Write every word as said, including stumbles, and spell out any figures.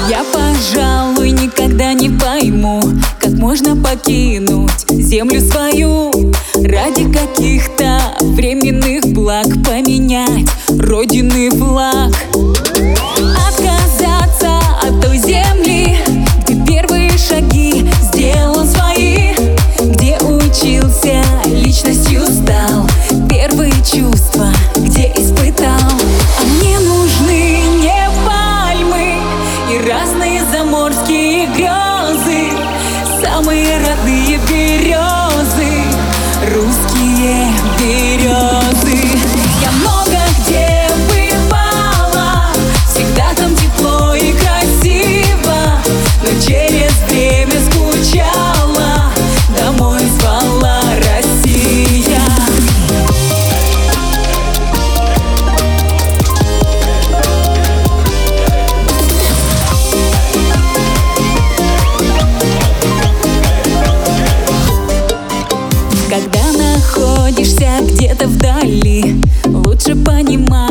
Я, пожалуй, никогда не пойму, как можно покинуть землю свою ради каких-то временных благ, поменять родины флаг, отказаться от той земли, где первые шаги сделал свои, где учился, личностью стал, первые чувства где испытал. А мне нужны не пальмы и разные заморские грезы, самые родные березы, русские березы. Я много где бывала, всегда там тепло и красиво, но через время скучала, домой звала Россия. Когда находишься где-то вдали, лучше понимать,